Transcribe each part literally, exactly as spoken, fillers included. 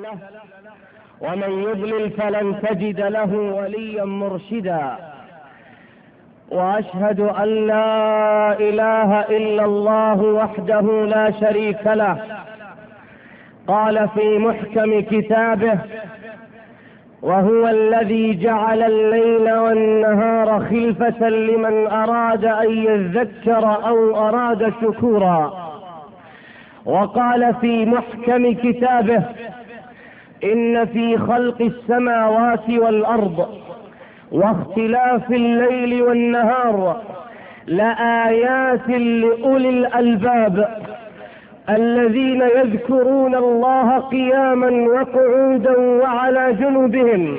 ومن يضلل فلن تجد له وليا مرشدا، وأشهد أن لا إله إلا الله وحده لا شريك له، قال في محكم كتابه: وهو الذي جعل الليل والنهار خلفة لمن أراد أن يذكر أو أراد شكورا. وقال في محكم كتابه: إن في خلق السماوات والأرض واختلاف الليل والنهار لآيات لأولي الألباب الذين يذكرون الله قياما وقعودا وعلى جنوبهم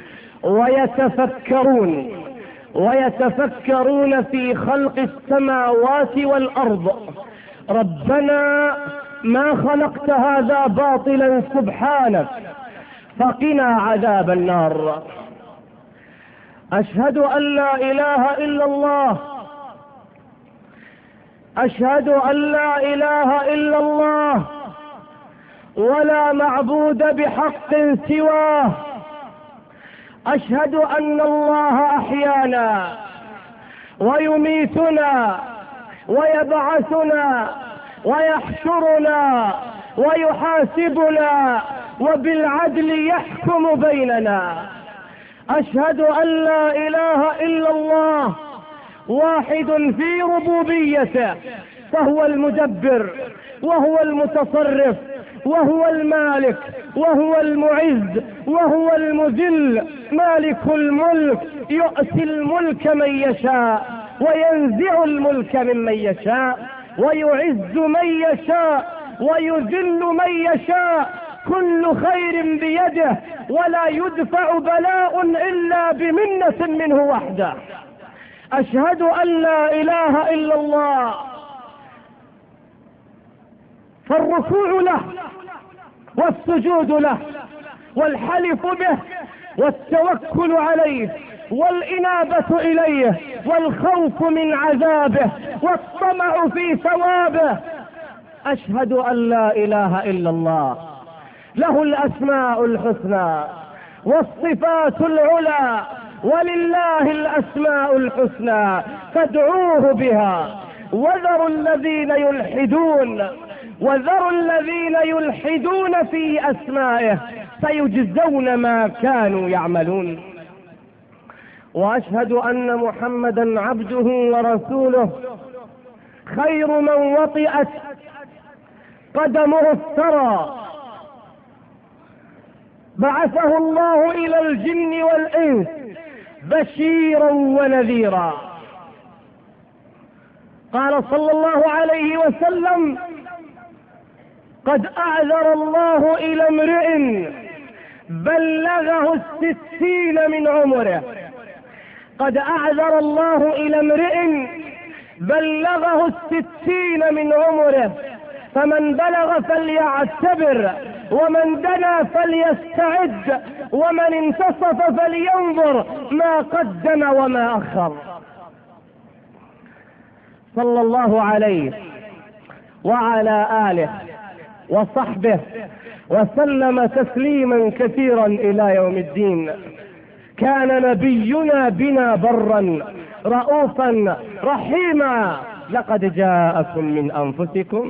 ويتفكرون ويتفكرون في خلق السماوات والأرض. ربنا ما خلقت هذا باطلا سبحانك، فقنا عذاب النار. أشهد أن لا إله إلا الله، أشهد أن لا إله إلا الله ولا معبود بحق سواه. أشهد أن الله أحيانا ويميتنا ويبعثنا ويحشرنا ويحاسبنا وبالعدل يحكم بيننا. أشهد أن لا إله إلا الله واحد في ربوبيته، فهو المدبر وهو المتصرف وهو المالك وهو المعز وهو المذل، مالك الملك يؤتي الملك من يشاء وينزع الملك ممن يشاء ويعز من يشاء ويذل من يشاء، كل خير بيده ولا يدفع بلاء إلا بمنة منه وحده. أشهد أن لا إله إلا الله، فالركوع له والسجود له والحلف به والتوكل عليه والإنابة إليه والخوف من عذابه والطمع في ثوابه. أشهد أن لا إله إلا الله، له الأسماء الحسنى والصفات العلى، ولله الأسماء الحسنى فادعوه بها. وذروا الذين يلحدون وذروا الذين يلحدون في أسمائه سيجزون ما كانوا يعملون. وأشهد أن محمدا عبده ورسوله، خير من وطئت قدمه الثرى، بعثه الله إلى الجن والإنس بشيرا ونذيرا. قال صلى الله عليه وسلم: قد أعذر الله إلى امرئ بلغه الستين من عمره، قد أعذر الله إلى امرئ بلغه الستين من عمره، فمن بلغ فليعتبر، ومن دنا فليستعد، ومن انتصف فلينظر ما قدم وما أخر. صلى الله عليه وعلى آله وصحبه وسلم تسليما كثيرا إلى يوم الدين. كان نبينا بنا برا رؤوفا رحيما. لقد جاءكم من أنفسكم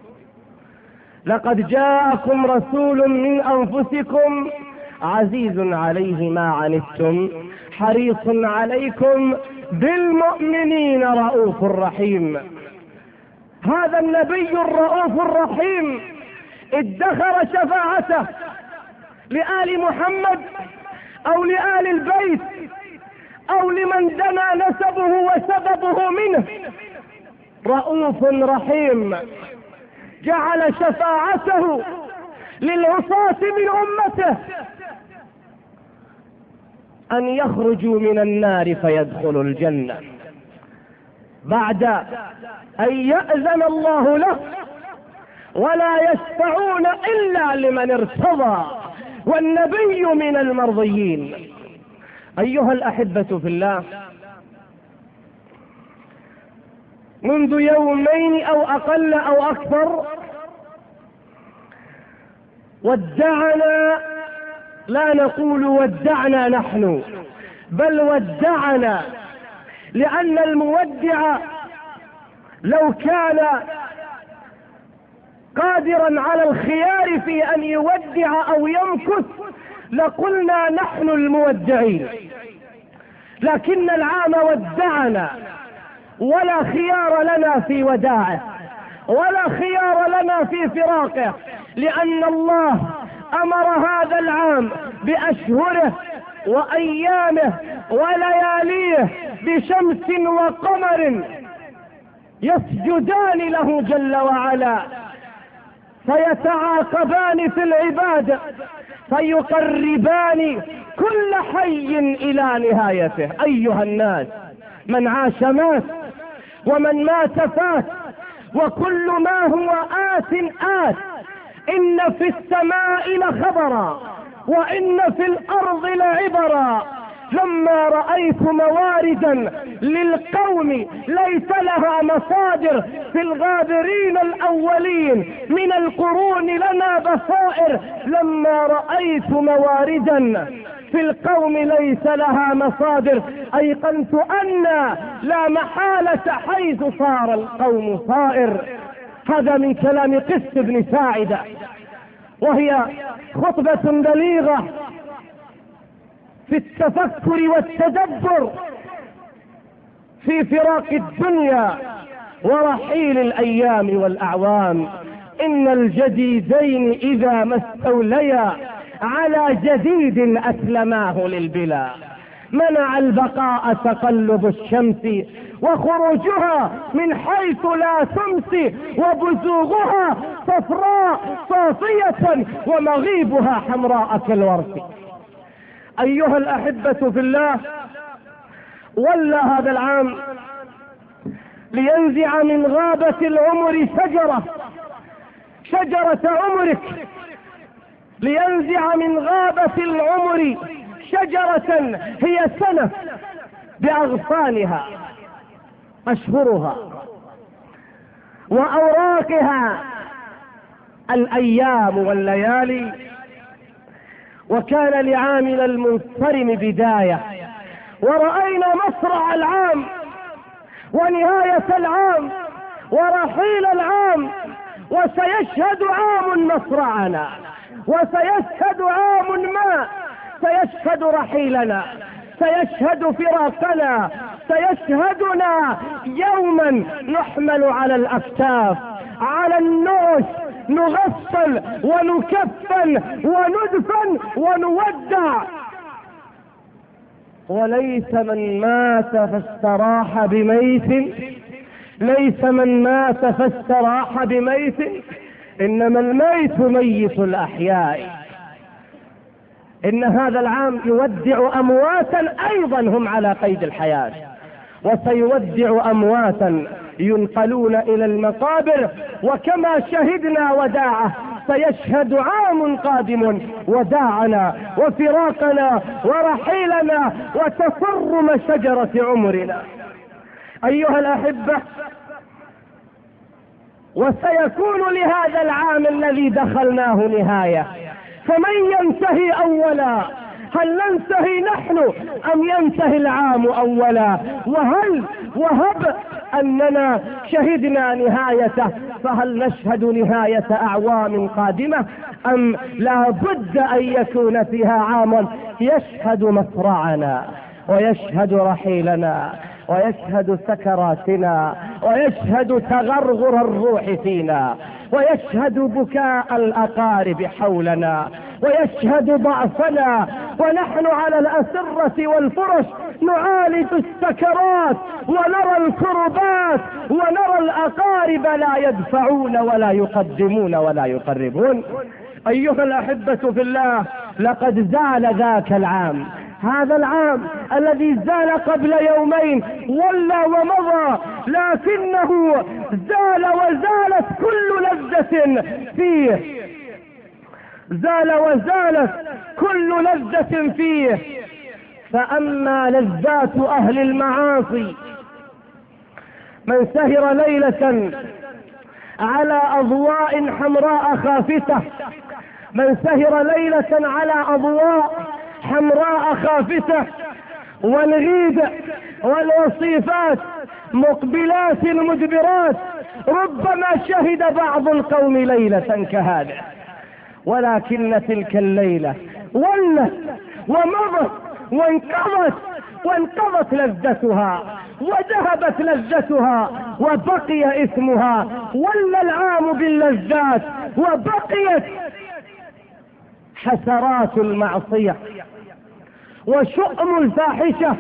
لقد جاءكم رسول من أنفسكم عزيز عليه ما عنتم حريص عليكم بالمؤمنين رؤوف رحيم. هذا النبي الرؤوف الرحيم ادخر شفاعته لآل محمد أو لآل البيت أو لمن دنا نسبه وسببه منه. رؤوف رحيم جعل شفاعته للعصاة من أمته أن يخرجوا من النار فيدخلوا الجنة بعد أن يأذن الله له، ولا يشفعون إلا لمن ارتضى، والنبي من المرضيين. أيها الأحبة في الله، منذ يومين أو أقل أو أكثر ودعنا، لا نقول ودعنا نحن، بل ودعنا، لأن المودع لو كان قادرا على الخيار في أن يودع أو يمكث لقلنا نحن المودعين، لكن العام ودعنا ولا خيار لنا في وداعه ولا خيار لنا في فراقه، لأن الله أمر هذا العام بأشهره وأيامه ولياليه بشمس وقمر يسجدان له جل وعلا، فيتعاقبان في العبادة فيقربان كل حي إلى نهايته. أيها الناس، من عاش مات ومن مات فات، وكل ما هو آت آت. إن في السماء لخبرا وإن في الأرض لعبرا. لما رأيت مواردا للقوم ليس لها مصادر في الغابرين الأولين من القرون لنا بصائر، لما رأيت مواردا في القوم ليس لها مصادر أيقنت أن لا محالة حيث صار القوم صائر. هذا من كلام قس بن ساعدة، وهي خطبة بليغة في التفكر والتدبر في فراق الدنيا ورحيل الأيام والأعوام. إن الجديدين إذا ما استوليا على جديد أسلماه للبلا. منع البقاء تقلب الشمس وخروجها من حيث لا تمسي، وبزوغها صفراء صافية ومغيبها حمراء كالورق. أيها الأحبة في الله، ولى هذا العام لينزع من غابة العمر شجرة شجرة عمرك، لينزع من غابة العمر شجرة هي سنة بأغصانها أشهرها وأوراقها الأيام والليالي. وكان لعامنا المنصرم بداية، ورأينا مصرع العام ونهاية العام ورحيل العام، وسيشهد عام مصرعنا، وسيشهد عام ما، سيشهد رحيلنا، سيشهد فراقنا، سيشهدنا يوما نحمل على الأكتاف على النعش، نغسل ونكفن وندفن ونودع. وليس من مات فاستراح بميت، ليس من مات فاستراح بميت، إنما الميت ميت الأحياء. إن هذا العام يودع أمواتا أيضا هم على قيد الحياة، وسيودع أمواتا ينقلون إلى المقابر. وكما شهدنا وداعه سيشهد عام قادم وداعنا وفراقنا ورحيلنا وتصرم شجرة عمرنا. أيها الأحبة، وسيكون لهذا العام الذي دخلناه نهاية، فمن ينتهي أولا؟ هل ننتهي نحن أم ينتهي العام أولا؟ وهل وهب أننا شهدنا نهايته، فهل نشهد نهاية أعوام قادمة، أم لا بد أن يكون فيها عام يشهد مصرعنا ويشهد رحيلنا ويشهد سكراتنا ويشهد تغرغر الروح فينا ويشهد بكاء الأقارب حولنا ويشهد ضعفنا، ونحن على الأسرة والفرش نعالج السكرات ونرى الكربات ونرى الأقارب لا يدفعون ولا يقدمون ولا يقربون. أيها الأحبة في الله، لقد زال ذاك العام، هذا العام الذي زال قبل يومين ولى ومضى، لكنه زال وزالت كل لذة فيه، زال وزالت كل لذة فيه. فأما لذات أهل المعاصي من سهر ليلة على أضواء حمراء خافتة من سهر ليلة على أضواء حمراء خافتة والغيد والوصيفات مقبلات مدبرات، ربما شهد بعض القوم ليلة كهذه، ولكن تلك الليلة ولت ومضت وانقضت وانقضت لذتها وذهبت لذتها وبقي اسمها، ولى العام باللذات وبقيت حسرات المعصية وشؤم الفاحشة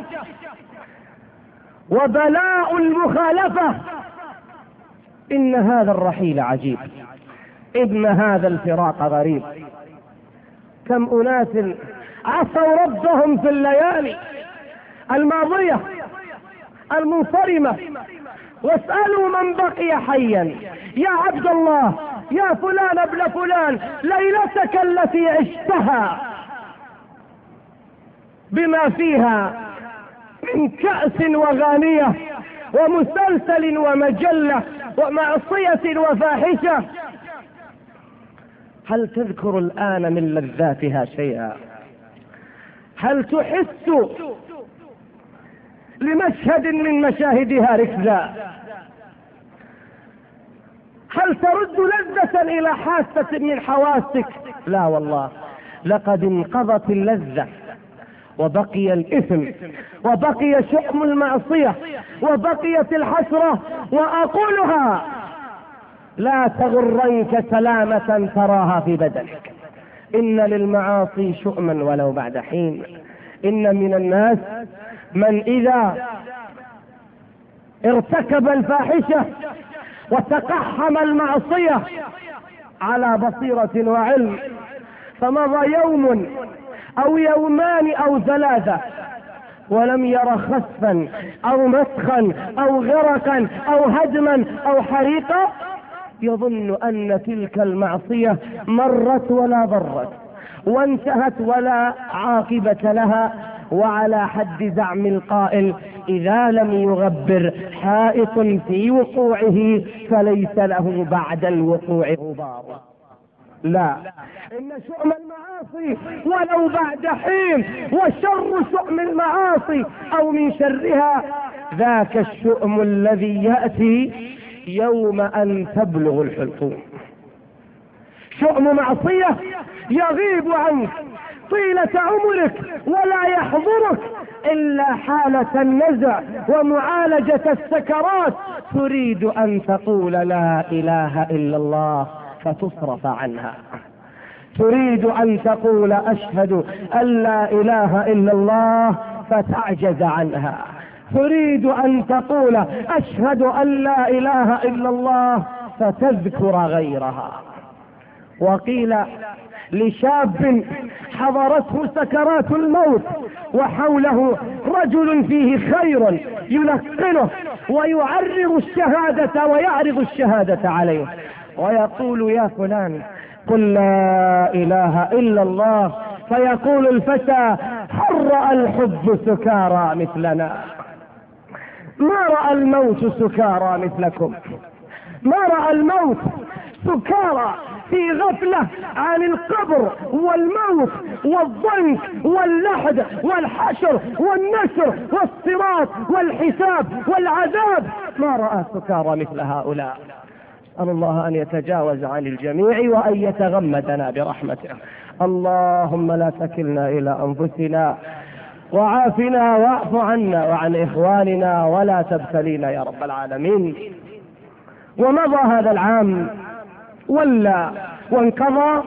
وبلاء المخالفة. إن هذا الرحيل عجيب، إن هذا الفراق غريب. كم أناس عصوا ربهم في الليالي الماضية المنصرمة، واسألوا من بقي حيا: يا عبد الله، يا فلان ابن فلان، ليلتك التي عشتها بما فيها من كأس وغانية ومسلسل ومجلة ومعصية وفاحشة، هل تذكر الآن من لذاتها شيئا؟ هل تحس لمشهد من مشاهدها ركزا؟ هل ترد لذة إلى حاسة من حواسك؟ لا والله، لقد انقضت اللذة وبقي الإثم وبقي شؤم المعصية وبقيت الحسرة. وأقولها: لا تغرنك سلامة تراها في بدنك، إن للمعاصي شؤما ولو بعد حين. إن من الناس من إذا ارتكب الفاحشة وتقحم المعصية على بصيرة وعلم، فمضى يوم أو يومان أو ثلاثة ولم ير خسفا أو مسخا أو غرقا أو هدما أو حريقا، يظن أن تلك المعصية مرت ولا ضرت وانتهت ولا عاقبة لها. وعلى حد زعم القائل: إذا لم يغبر حائط في وقوعه فليس له بعد الوقوع غبار. لا، إن شؤم المعاصي ولو بعد حين، وشر شؤم المعاصي أو من شرها ذاك الشؤم الذي يأتي يوم أن تبلغ الحلقوم. شؤم معصية يغيب عنك طيلة عمرك ولا يحضرك إلا حالة النزع ومعالجة السكرات، تريد أن تقول لا إله إلا الله فتصرف عنها، تريد أن تقول أشهد أن لا إله إلا الله فتعجز عنها، تريد أن تقول أشهد أن لا إله إلا الله فتذكر غيرها. وقيل لشاب حضرته سكرات الموت وحوله رجل فيه خير يلقنه ويعرض الشهادة ويعرض الشهادة عليه ويقول: يا فلان قل لا إله إلا الله، فيقول الفتى: هل رأى الحب سكارى مثلنا؟ ما رأى الموت سكارى مثلكم، ما رأى الموت سكارى في غفلة عن القبر والموت والضنك واللحد والحشر والنشر والصراط والحساب والعذاب، ما رأى سكارى مثل هؤلاء. أسأل الله أن يتجاوز عن الجميع وأن يتغمدنا برحمته. اللهم لا تكلنا إلى أنفسنا، وعافنا واعف عنا وعن إخواننا، ولا تبتلينا يا رب العالمين. ومضى هذا العام ولا وانقضى،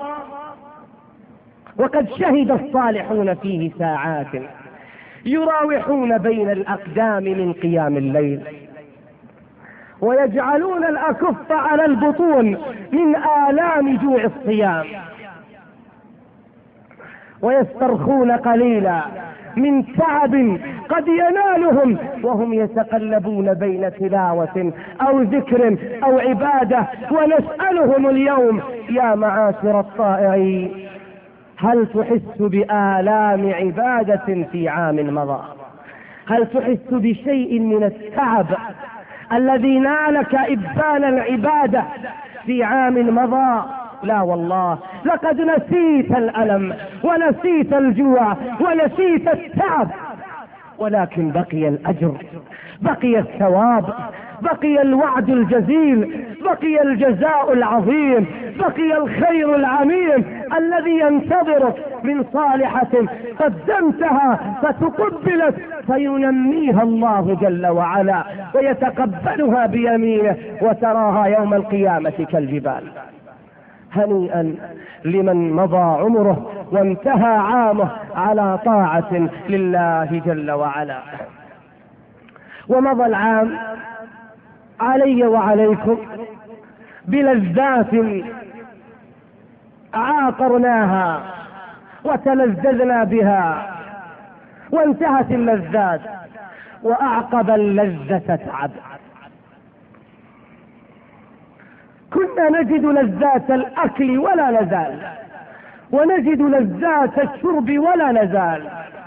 وقد شهد الصالحون فيه ساعات يراوحون بين الأقدام من قيام الليل، ويجعلون الأكف على البطون من آلام جوع الصيام، ويسترخون قليلا من تعب قد ينالهم وهم يتقلبون بين تلاوة أو ذكر أو عبادة. ونسألهم اليوم: يا معاشر الطائعين، هل تحس بآلام عبادة في عام مضى؟ هل تحس بشيء من التعب الذي نالك إبان العبادة في عام مضى؟ لا والله، لقد نسيت الألم ونسيت الجوع ونسيت التعب، ولكن بقي الأجر، بقي الثواب، بقي الوعد الجزيل، بقي الجزاء العظيم، بقي الخير العميم الذي ينتظرك من صالحة قدمتها فتقبلت فينميها الله جل وعلا ويتقبلها بيمينه وتراها يوم القيامة كالجبال. هنيئا لمن مضى عمره وانتهى عامه على طاعة لله جل وعلا. ومضى العام علي وعليكم بلذات عاقرناها وتلذذنا بها، وانتهت اللذات وأعقب اللذة تعب. كنا نجد لذات الأكل ولا نزال، ونجد لذات الشرب ولا نزال،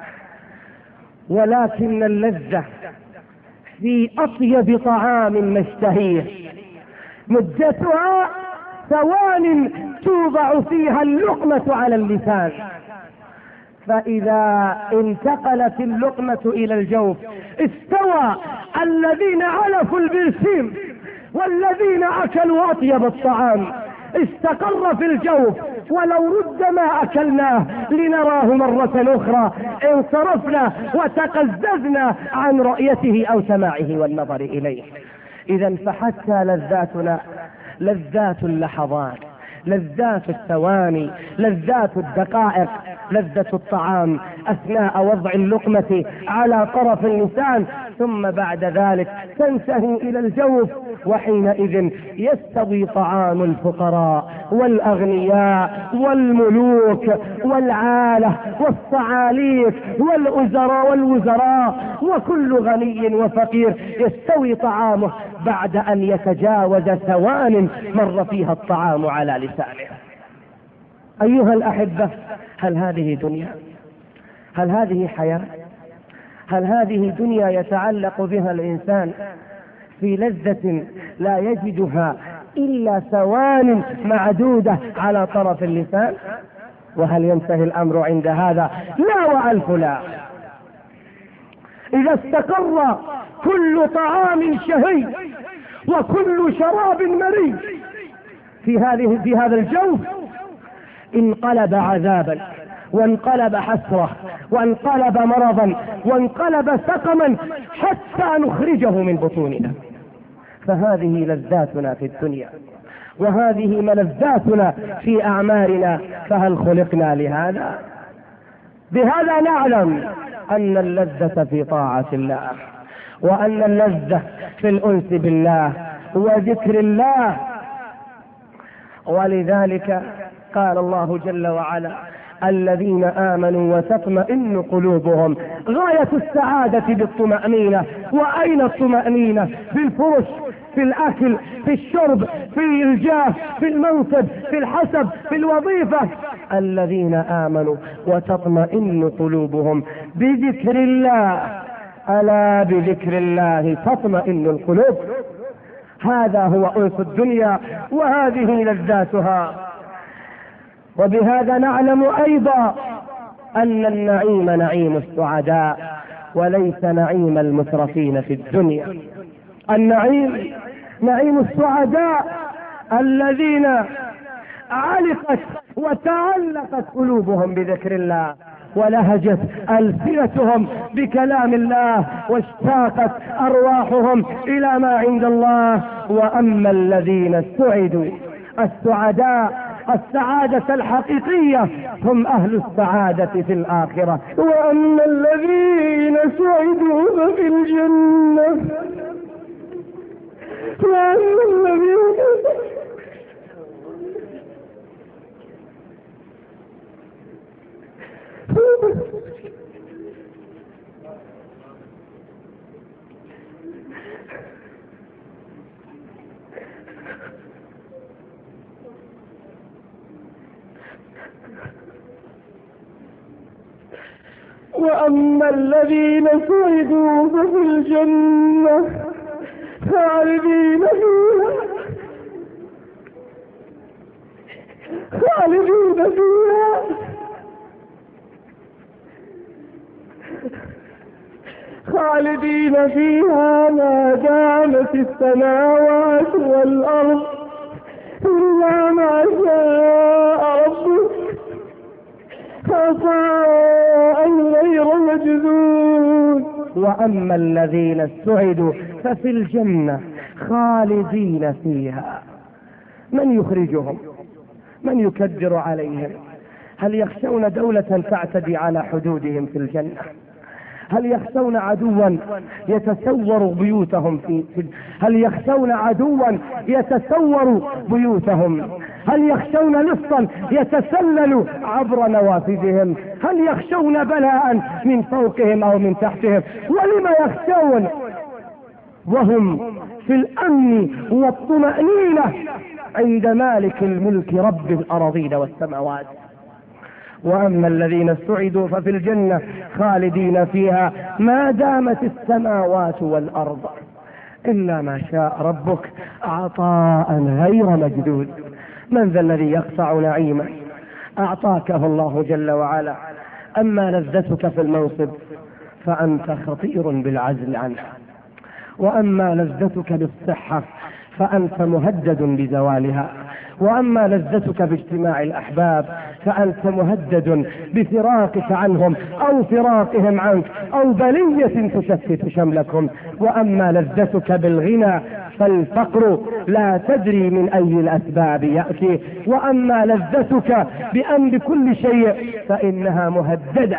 ولكن اللذة في أطيب طعام نشتهيه مدتها ثوان توضع فيها اللقمة على اللسان، فإذا انتقلت اللقمة إلى الجوف استوى الذين علفوا البرسيم والذين أكلوا أطيب الطعام، استقر في الجوف، ولو رد ما أكلناه لنراه مرة أخرى انصرفنا وتقززنا عن رؤيته أو سماعه والنظر إليه. إذا فحتى لذاتنا لذات اللحظات، لذات الثواني، لذات الدقائق، لذة الطعام أثناء وضع اللقمة على طرف اللسان، ثم بعد ذلك تنتهي إلى الجوف، وحينئذ يستوي طعام الفقراء والأغنياء والملوك والعالة والصعاليك والأزراء والوزراء، وكل غني وفقير يستوي طعامه بعد أن يتجاوز ثوان مر فيها الطعام على لسانه. أيها الأحبة، هل هذه دنيا؟ هل هذه حياة؟ هل هذه دنيا يتعلق بها الإنسان في لذة لا يجدها إلا ثوان معدودة على طرف اللسان؟ وهل ينتهي الأمر عند هذا؟ لا وألف لا. إذا استقر كل طعام شهي وكل شراب مري في هذه في هذا الجوف انقلب عذابا، وانقلب حسرة، وانقلب مرضا، وانقلب سقما، حتى نخرجه من بطوننا. فهذه لذاتنا في الدنيا، وهذه ملذاتنا في أعمارنا، فهل خلقنا لهذا؟ بهذا نعلم أن اللذة في طاعة الله، وأن اللذة في الأنس بالله وذكر الله. ولذلك قال الله جل وعلا: الذين آمنوا وتطمئن قلوبهم. غاية السعادة بالطمأنينة. وأين الطمأنينة؟ في الفرش، في الأكل، في الشرب، في الجاه، في المنصب، في الحسب، في الوظيفة. الذين آمنوا وتطمئن قلوبهم بذكر الله، ألا بذكر الله تطمئن القلوب. هذا هو أنس الدنيا، وهذه لذاتها. وبهذا نعلم أيضا أن النعيم نعيم السعداء وليس نعيم المترفين في الدنيا. النعيم نعيم السعداء الذين علقت وتعلقت قلوبهم بذكر الله، ولهجت ألسنتهم بكلام الله، واشتاقت أرواحهم إلى ما عند الله. وأما الذين سعدوا السعداء السعادة الحقيقية هم أهل السعادة في الآخرة. وأما الذين سعدوا في الجنة، وأما الذين وأما الذين سعدوا ففي الجنة خالدين فيها خالدين فيها خالدين فيها ما دامت السماوات والأرض إلا ما شاء ربك عطاء غير مجذوذ. وأما الذين سعدوا ففي الجنة خالدين فيها. من يخرجهم؟ من يكدر عليهم؟ هل يخشون دولة تعتدي على حدودهم في الجنة؟ هل يخشون عدوا يتسور بيوتهم في هل يخشون عدوا يتسور بيوتهم؟ هل يخشون لصا يتسلل عبر نوافذهم؟ هل يخشون بلاء من فوقهم او من تحتهم؟ ولما يخشون وهم في الامن والطمأنينة عند مالك الملك رب الارضين والسماوات. وأما الذين سعدوا ففي الجنة خالدين فيها ما دامت السماوات والأرض إلا ما شاء ربك عطاء غير مجدود. من ذا الذي يقطع نعيما أعطاكه الله جل وعلا؟ أما لذتك في المنصب فأنت خطير بالعزل عنه، وأما لذتك بالصحة فأنت مهدد بزوالها، وأما لذتك باجتماع الأحباب فأنت مهدد بفراقك عنهم أو فراقهم عنك أو بلية تشتت شملكم. وأما لذتك بالغنى فالفقر لا تدري من أي الأسباب يأتي. وأما لذتك بأن بكل شيء فإنها مهددة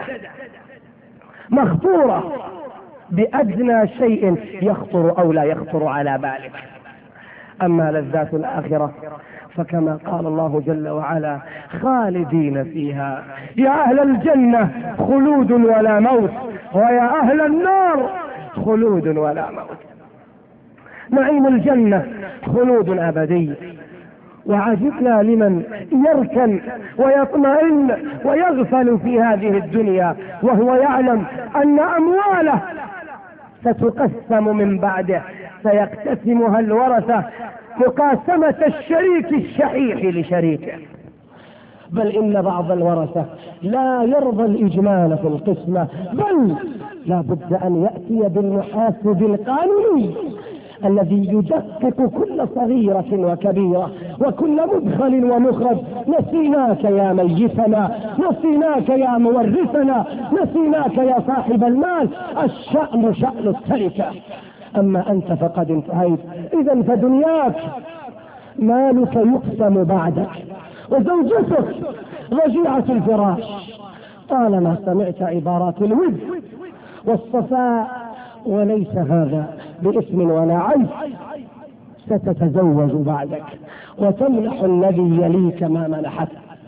مخطورة بأدنى شيء يخطر أو لا يخطر على بالك. أما لذات الآخرة فكما قال الله جل وعلا خالدين فيها. يا أهل الجنة خلود ولا موت، ويا أهل النار خلود ولا موت. نعيم الجنة خلود أبدي، وعجبنا لمن يركن ويطمئن ويغفل في هذه الدنيا وهو يعلم أن أمواله ستقسم من بعده، سيقتسمها الورثة مقاسمة الشريك الشحيح لشريكه. بل إن بعض الورثة لا يرضى الإجمال في القسمة، بل لا بد أن يأتي بالمحاسب القانوني الذي يدقق كل صغيرة وكبيرة وكل مدخل ومخرج. نسيناك يا ميتنا، نسيناك يا مورثنا، نسيناك يا صاحب المال، الشأن شأن التركة، أما أنت فقد انتهيت. إذن فدنياك مالك يقسم بعدك، وزوجتك رجيعة الفراش. طالما سمعت عبارات الود والصفاء وليس هذا باسم ولا عيب، ستتزوج بعدك وتمنح الذي يليك ما منحك،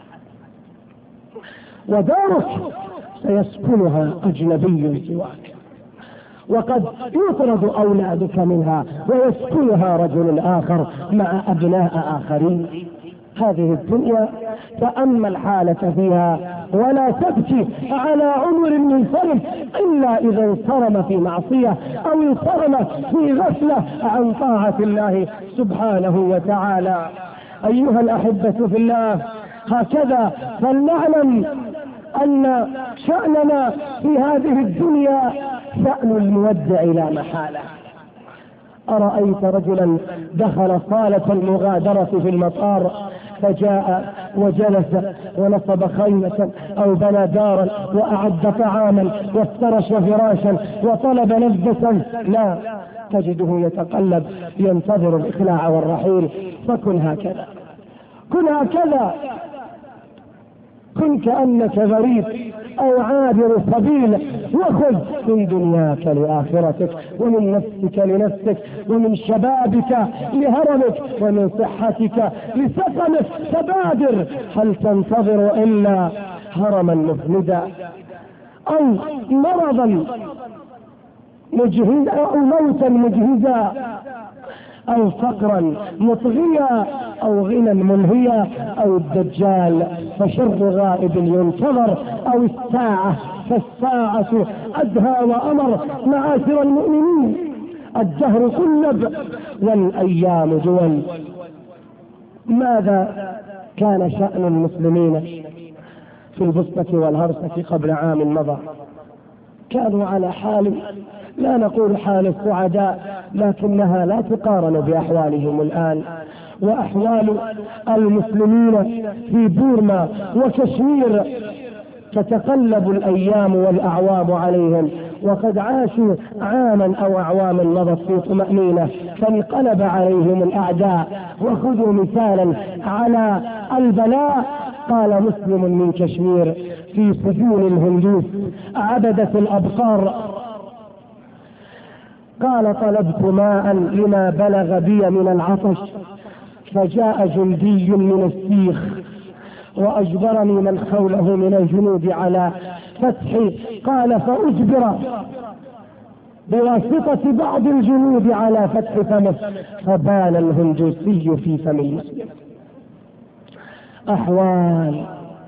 ودارك سيسكنها أجنبي سواك، وقد يطرد أولادك منها ويسكنها رجل آخر مع أبناء آخرين. هذه الدنيا تأمل حالة فيها ولا تبكي على عمر منصرم إلا إذا انصرم في معصية أو انصرم في غفلة عن طاعة الله سبحانه وتعالى. أيها الأحبة في الله، هكذا فلنعلم أن شأننا في هذه الدنيا شأن المودع لا محالة. أرأيت رجلا دخل صالة المغادرة في المطار فجاء وجلس ونصب خيمة أو بنى دارا وأعد طعاما وافترش فراشا وطلب لذة؟ لا، تجده يتقلب ينتظر الإخلاع والرحيل. فكن هكذا، كن هكذا، كن كأنك غريب أو عابر سبيل، وخذ من دنياك لآخرتك، ومن نفسك لنفسك، ومن شبابك لهرمك، ومن صحتك لسقمك. فبادر، هل تنتظر إلا هرما مفندا أو مرضا مجهزا أو موتا مجهزا أو فقرا مطغيا أو غنى منهيا أو الدجال فشر غائب ينتظر أو الساعة فالساعة أدهى وأمر. معاشر المؤمنين، الدهر قلب والأيام دول. ماذا كان شأن المسلمين في البسطة والهرسة قبل عام مضى كانوا على حال لا نقول حال السعداء، لكنها لا تقارن بأحوالهم الآن. وأحوال المسلمين في بورما وكشمير تتقلب الأيام والأعوام عليهم، وقد عاشوا عاما أو أعواما مضت في طمأنينة، فانقلب عليهم الأعداء. وخذوا مثالا على البلاء، قال مسلم من كشمير في سجون الهندوس عبدة الأبقار، قال طلبت ماء لما بلغ بي من العطش، فجاء جندي من السيخ وأجبرني من حوله من الجنود على فتحي، قال فأجبر بواسطة بعض الجنود على فتح فمه، فبان الهندوسي في فم المسلم. أحوال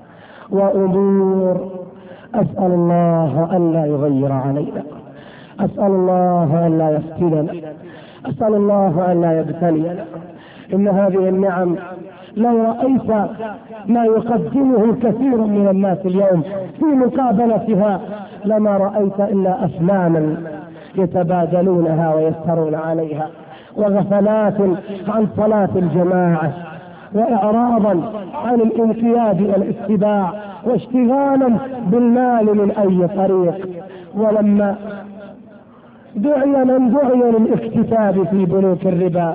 وأمور أسأل الله أن لا يغير علينا، أسأل الله أن لا يفتننا، أسأل الله أن لا يبتلينا. إن هذه النعم لو رأيت ما يقدمه كثير من الناس اليوم في مقابلتها لما رأيت إلا أفلاما يتبادلونها ويسهرون عليها، وغفلات عن صلاة الجماعة، وإعراضا عن الانقياد والاتباع، واشتغالا بالمال من أي طريق. ولما دعي من دعي للاكتساب في بنوك الربا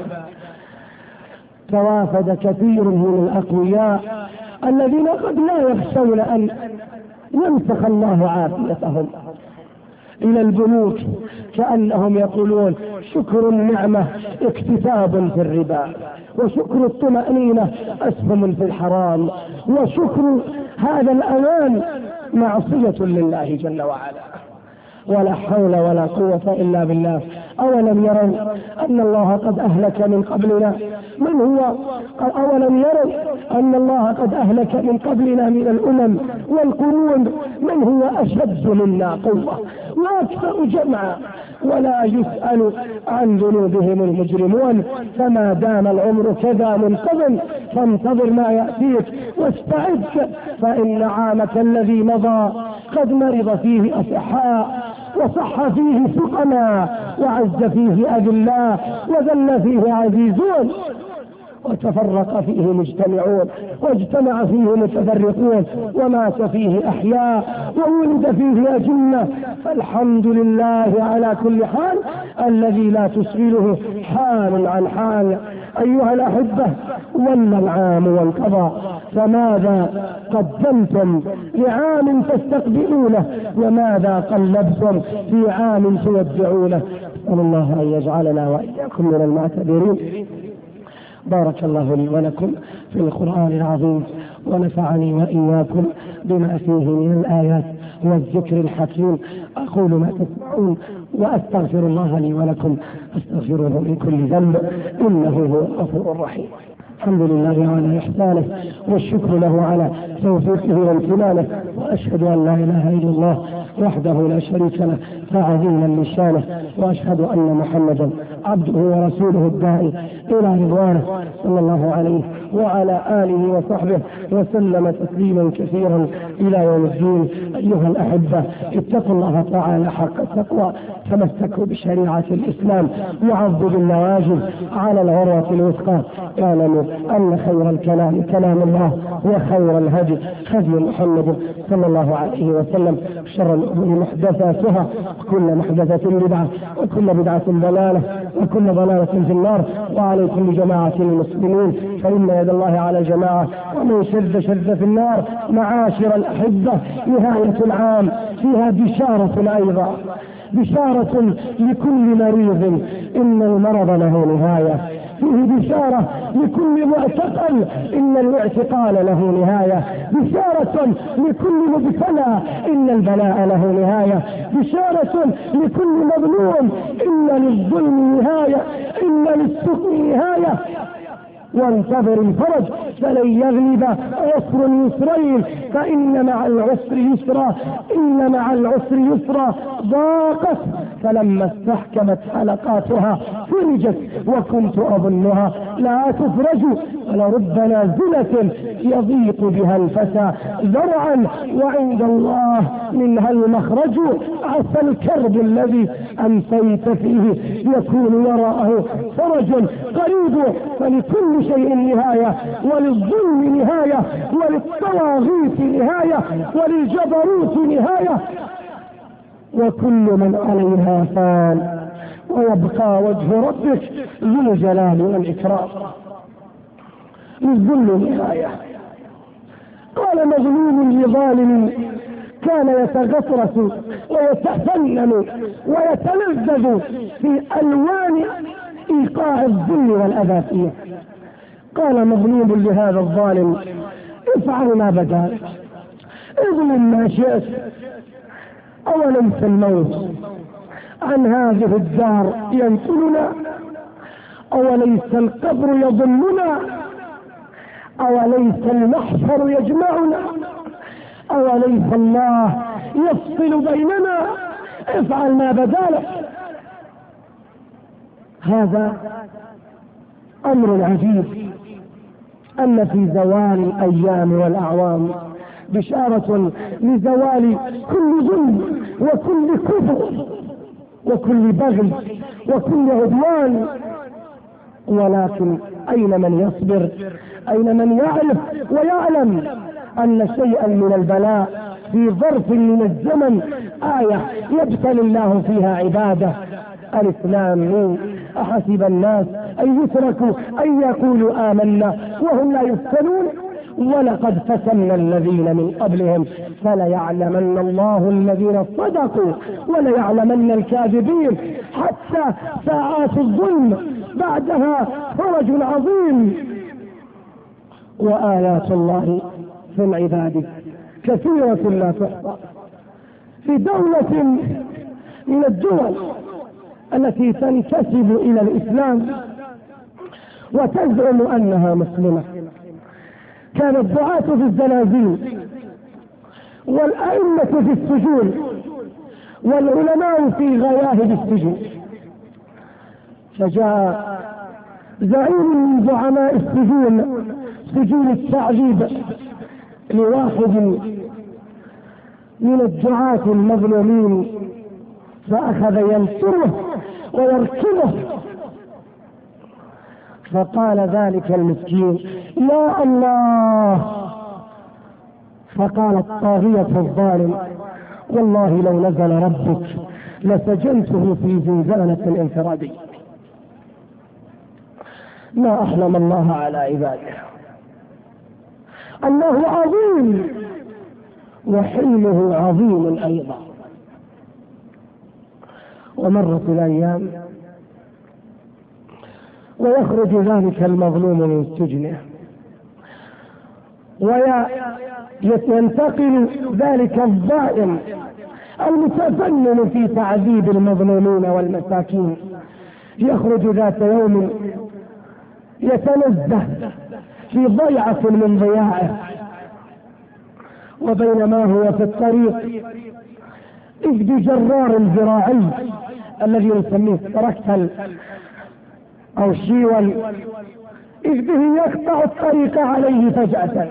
توافد كثير من الأقوياء الذين قد لا يخشون أن ينسخ الله عافيتهم إلى البنوك، كأنهم يقولون شكر النعمة اكتساب في الربا، وشكر الطمأنينة أسهم في الحرام، وشكر هذا الأمان معصية لله جل وعلا. ولا حول ولا قوة إلا بالله. أولم يروا أن الله قد أهلك من قبلنا من هو أولم يروا أن الله قد أهلك من قبلنا من الأمم والقرون من هو أشد منا قوة وأكثر جمعا ولا يسأل عن ذنوبهم المجرمون. فما دام العمر كذا منتظم فانتظر ما يأتيك واستعد، فإن عامك الذي مضى قد مرض فيه أصحاء وصح فيه سقما وعز فيه أذلاء وذل فيه عزيزون، وتفرق فيه مجتمعون واجتمع فيه متفرقون، ومات فيه أحياء وولد فيه أجنة. فالحمد لله على كل حال الذي لا تشغله حال عن حال. أيها الأحبة، ولى العام وانقضى، فماذا قدمتم لعام تستقبلونه وماذا قلبتم في عام تودعونه؟ أسأل الله أن يجعلنا وإياكم من المعتبرين. بارك الله لي ولكم في القرآن العظيم، ونفعني وإياكم بما فيه من الآيات والذكر الحكيم. أقول ما تسمعون وأستغفر الله لي ولكم، أستغفروه من كل ذنب إنه هو الغفور الرحيم. الحمد لله على إحسانه، والشكر له على توفيقه وامتنانه، وأشهد أن لا إله إلا الله وحده لا شريك له تعظيما لشانه، وأشهد أن محمدا عبده ورسوله الداعي إلى رضوانه صلى الله عليه وعلى آله وصحبه وسلم تسليما كثيرا إلى يوم الدين. أيها الأحبة، اتقوا الله تعالى حق التقوى، تمسكوا بشريعة الإسلام، وعضوا بالنواجذ على العروة الوثقى. اعلموا أن خير الكلام كلام الله، وخير الهدي هدي محمد صلى الله عليه وسلم، شر الأمور محدثاتها، وكل محدثة بدعة، وكل بدعة ضلالة، وكل ضلالة في النار. وعليكم بجماعة المسلمين، فإن يد الله على الجماعة، ومن شد شد في النار. معاشر الأحبة، نهاية العام فيها بشارة أيضا، بشارة لكل مريض إن المرض له نهاية، فيه بشارة لكل معتقل إن الاعتقال له نهاية، بشارة لكل مبتلى إن البلاء له نهاية، بشارة لكل مظلوم إن للظلم نهاية، إن للسكن نهاية. وانتظر الفرج فلن يغلب عسر يسرين، فإن مع العسر يسرا، إن مع العسر يسرا، ضاقت فلما استحكمت حلقاتها فرجت وكنت أظنها لا تفرج، ولرب نازلة يضيق بها الفتى ذرعا وعند الله منها المخرج. عسى الكرب الذي أمسيت فيه يكون وراءه فرج قريب، فلكل شيء نهاية، وللظلم نهاية، وللطواغيت نهاية، وللجبروت نهاية، وكل من عليها فان ويبقى وجه ربك ذو الجلال والإكرام. للظلم نهاية. قال مظلوم لظالم كان يتغطرس ويتفنن ويتلذذ في ألوان إيقاع الذل والأذى فيه. قال مظلوم لهذا الظالم افعل ما بدا لك، اظلم ما شئت، أوليس الموت عن هذه الدار ينقلنا؟ أوليس القبر يضمنا؟ أوليس المحشر يجمعنا؟ أوليس الله يفصل بيننا؟ افعل ما بدا لك. هذا أمر عجيب، أن في زوال الأيام والأعوام بشارة لزوال كل ظلم وكل كفر وكل بغي وكل عدوان. ولكن أين من يصبر؟ أين من يعرف ويعلم أن شيئا من البلاء في ظرف من الزمن آية يبتلي الله فيها عباده؟ الإسلام أحسب الناس أن يتركوا أن يقولوا آمنا وهم لا يفتنون؟ ولقد فتنا الذين من قبلهم فليعلمن الله الذين صدقوا وليعلمن الكاذبين. حتى ساعات الظلم بعدها فرج عظيم. وآيات الله في العباد كثيرة لا تحصى. في دولة من الدول التي تنتسب إلى الإسلام وتزعم أنها مسلمة، كان الدعاة في الزنازين والأئمة في السجون والعلماء في غياهب السجون، فجاء زعيم من زعماء السجون سجون التعذيب لواحد من الدعاة المظلومين فأخذ ينصره ويركبه، فقال ذلك المسكين يا الله. فقال الطاغية الظالم والله لو نزل ربك لسجنته في زنزانة انفرادية. ما أحلم الله على عباده. الله عظيم وحلمه عظيم أيضا. ومرت الأيام ويخرج ذلك المظلوم من سجنه وينتقل ذلك الظالم المتفنن في تعذيب المظلومين والمساكين، يخرج ذات يوم يتنزه في ضيعة من ضياعه، وبينما هو في الطريق إذ بجرار الذراعي الذي نسميه تركتل أو شيول، إذ به يقطع الطريق عليه فجأة،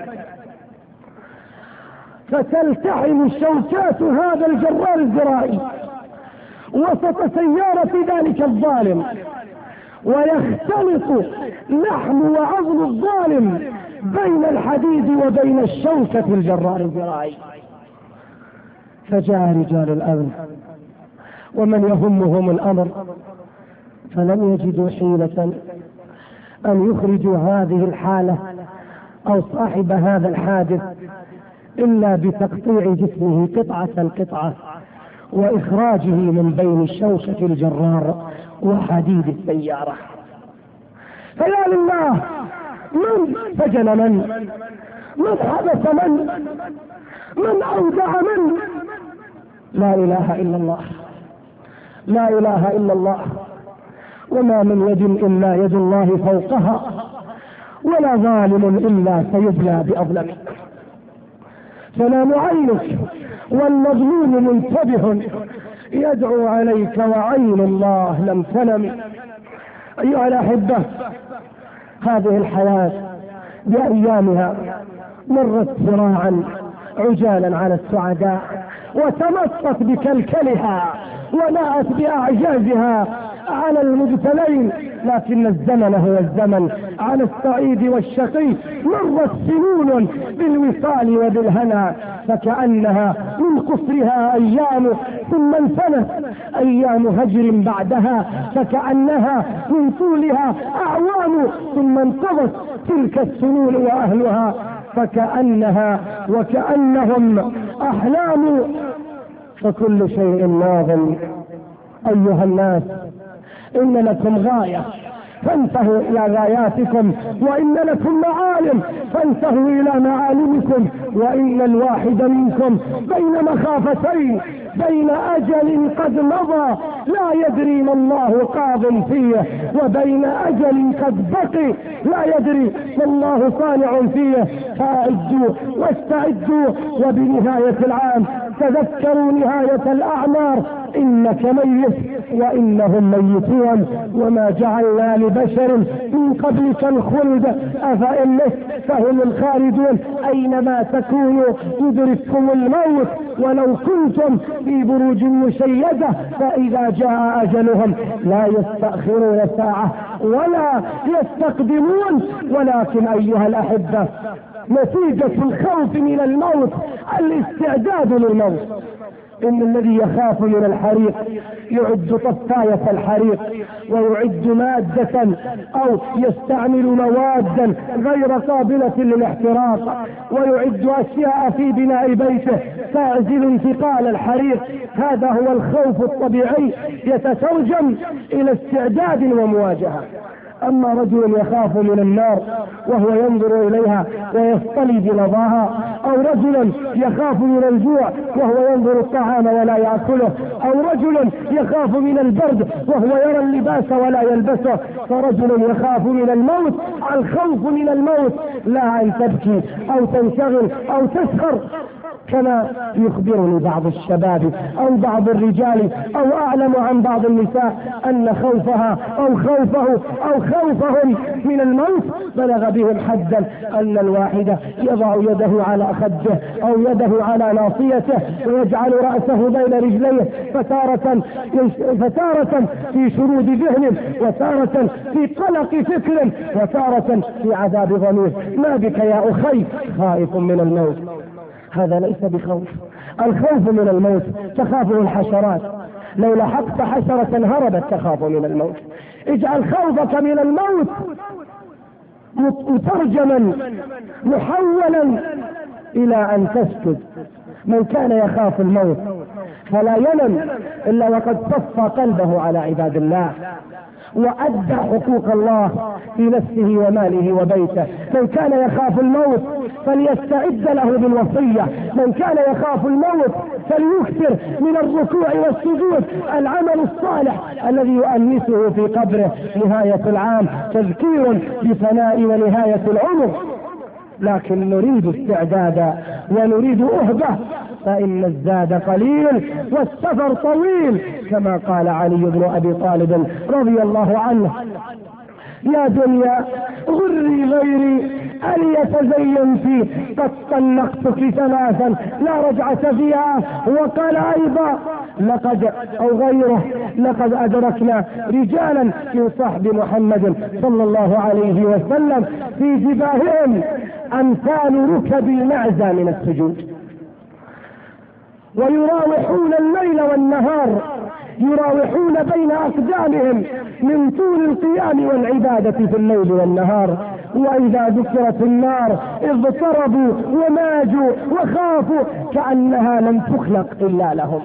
فتلتحم شوكات هذا الجرار الذراعي وسط سيارة ذلك الظالم، ويختلط لحم وعظم الظالم بين الحديد وبين الشوكة الجرار الذراعي. فجاء رجال الأمن ومن يهمهم الأمر فلم يجدوا حيلة أن يخرجوا هذه الحالة أو صاحب هذا الحادث إلا بتقطيع جسمه قطعة قطعة وإخراجه من بين شوكة الجرار وحديد السيارة. فيا لله، من سجن من؟ من حبس من؟ من أودع من؟ لا إله إلا الله، لا إله إلا الله. وما من يد إلا يد الله فوقها، ولا ظالم إلا سيبلى بأظلمه. تنام عينك والمظلوم منتبه يدعو عليك وعين الله لم تنم. أيها الأحبة، هذه الحياة بأيامها مرت سراعا عجالا على السعداء، وتمطت بكلكلها ونأت بأعجازها على المبتلين، لكن الزمن هو الزمن. على السعيد والشقي مرت سنون بالوصال وبالهنا، فكأنها من قصرها أيام ثم انثنت أيام هجر بعدها، فكأنها من طولها أعوام ثم انقضت تلك السنون وأهلها، فكأنها وكأنهم أحلام، فكل شيء ناظم. أيها الناس، إن لكم غاية فانتهوا إلى غاياتكم، وإن لكم معالم فانتهوا إلى معالمكم، وإن الواحد منكم بين مخافتين، بين أجل قد مضى لا يدري ما الله قاض فيه، وبين أجل قد بقي لا يدري ما الله صانع فيه. فأعدوا واستعدوا، وبنهاية العام تذكروا نهاية الأعمار، إنك ميت وإنهم ميتون، وما جعلنا لبشر من قبلك الخلد أفإن مت فهم الخالدون. أينما تكونوا يدرككم الموت ولو كنتم في بروج مشيدة، فإذا جاء أجلهم لا يستأخرون ساعة ولا يستقدمون. ولكن أيها الأحبة، نتيجة الخوف من الموت الاستعداد للموت. إن الذي يخاف من الحريق يعد طفاية الحريق، ويعد مادة أو يستعمل مواد غير قابلة للاحتراق، ويعد أشياء في بناء بيته تعزل انتقال الحريق. هذا هو الخوف الطبيعي يتترجم إلى استعداد ومواجهة. أما رجل يخاف من النار وهو ينظر إليها ويصطلي بلظاها، أو رجل يخاف من الجوع وهو ينظر الطعام ولا يأكله، أو رجل يخاف من البرد وهو يرى اللباس ولا يلبسه، فرجل يخاف من الموت. الخوف من الموت لا أن تبكي أو تنشغل أو تسخر، كما يخبرني بعض الشباب أو بعض الرجال أو أعلم عن بعض النساء أن خوفها أو خوفه أو خوفهم من الموت بلغ بهم حدا أن الواحد يضع يده على خده أو يده على ناصيته ويجعل رأسه بين رجليه، فتارة فتارة في شرود ذهن، وتارة في قلق فكر، وتارة في عذاب ضمير. ما بك يا أخي؟ خائف من الموت. هذا ليس بخوف. الخوف من الموت تخافه الحشرات، لو لحقت حشرة هربت تخاف من الموت. اجعل خوفك من الموت مترجما محولا إلى أن تسكت. من كان يخاف الموت فلا ينم إلا وقد صفى قلبه على عباد الله وأدى حقوق الله في نفسه وماله وبيته. من كان يخاف الموت فليستعد له بالوصية. من كان يخاف الموت فليكثر من الركوع والسجود، العمل الصالح الذي يؤنسه في قبره. نهاية العام تذكير بفناء ونهاية العمر، لكن نريد استعدادا ونريد أهبة، فإن الزاد قليل والسفر طويل، كما قال علي بن أبي طالب رضي الله عنه: يا دنيا غري غيري أن يتزين فيه، قد طلقتك ثلاثا لا رجعة فيها. وقال أيضا لقد أو غيره لقد أدركنا رجالا من صحب محمد صلى الله عليه وسلم في جباههم أمثال ركب المعزى من السجود، ويراوحون الليل والنهار، يراوحون بين أقدامهم من طول القيام والعبادة في الليل والنهار. وإذا ذكرت النار اضطربوا وماجوا وخافوا كأنها لم تخلق إلا لهم.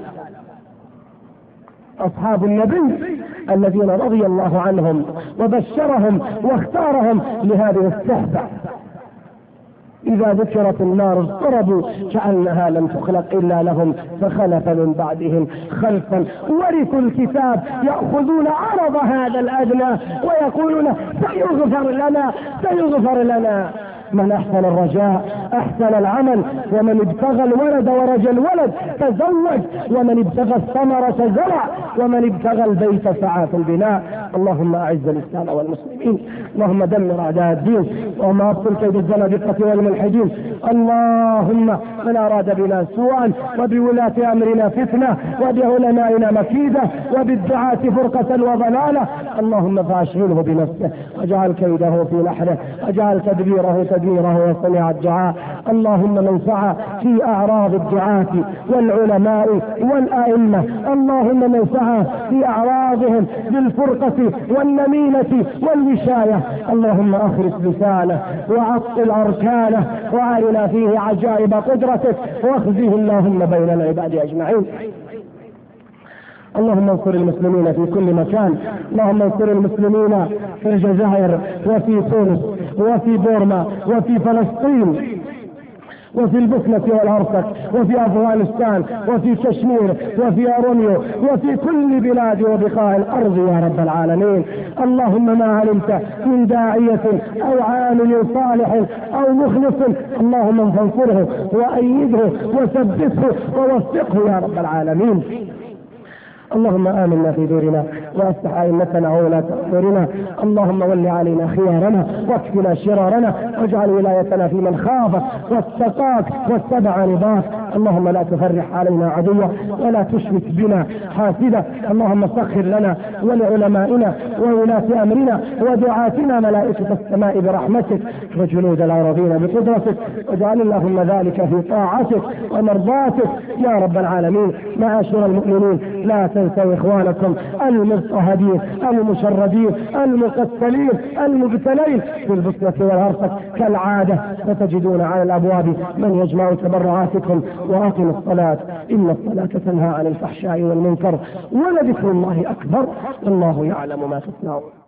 أصحاب النبي الذين رضي الله عنهم وبشرهم واختارهم لهذه الصحبة، إذا ذكرت النار اضطربوا كأنها لم تخلق إلا لهم، فخلف من بعدهم خلفا ورثوا الكتاب يأخذون عرض هذا الأدنى ويقولون سيغفر لنا سيغفر لنا. من أحسن الرجاء أحسن العمل، ومن ابتغى الولد ورجى الولد تزوج، ومن ابتغى الثمرة زرع، ومن ابتغى البيت سعى في البناء. اللهم أعز الإسلام والمسلمين، اللهم دمر أعداء الدين، اللهم أبطل كيد الزنادقة والملحدين. اللهم من أراد بنا سوءا وبولاة أمرنا فتنة وبعلمائنا مكيدة وبالدعاة فرقة وضلالة، اللهم فأشغله بنفسه واجعل كيده في نحره واجعل تدبيره تدميره وصنع الدعاء. اللهم من سعى في أعراض الدعاة والعلماء والأئمة، اللهم من سعى في أعراضهم بالفرقة والنميمة والوشاية، اللهم أخرس لسانه وعطل أركانه وأرنا فيه عجائب قدرتك واخزيه اللهم بين العباد أجمعين. اللهم انصر المسلمين في كل مكان، اللهم انصر المسلمين في الجزائر وفي تونس وفي بورما وفي فلسطين وفي البوسنة والهرسك وفي أفغانستان وفي كشمير وفي أورونيو وفي كل بلاد وبقاع الأرض يا رب العالمين. اللهم ما علمت من داعية أو عامل صالح أو مخلص اللهم فانصره وأيده وثبته ووفقه يا رب العالمين. اللهم آمنا في دورنا واصلح أئمتنا وولاة أمورنا، اللهم ول علينا خيارنا واكفنا شرارنا واجعل ولايتنا في من خافك واتقاك واتبع رضاك. اللهم لا تفرح علينا عدوا ولا تشمت بنا حاسدا. اللهم سخر لنا ولعلمائنا وولاة أمرنا ودعاتنا ملائكة السماء برحمتك وجنود الأراضين بقدرتك، واجعل اللهم ذلك في طاعتك ومرضاتك يا رب العالمين. معاشر المؤمنين، لا تنسوا إخوانكم المضطهدين المشردين المقتلين المبتلين في البوسنة والهرسك كالعادة، وتجدون على الأبواب من يجمع تبرعاتكم. وأقم الصلاة إن الصلاة تنهى عن الفحشاء والمنكر ولذكر الله أكبر والله يعلم ما تصنعون.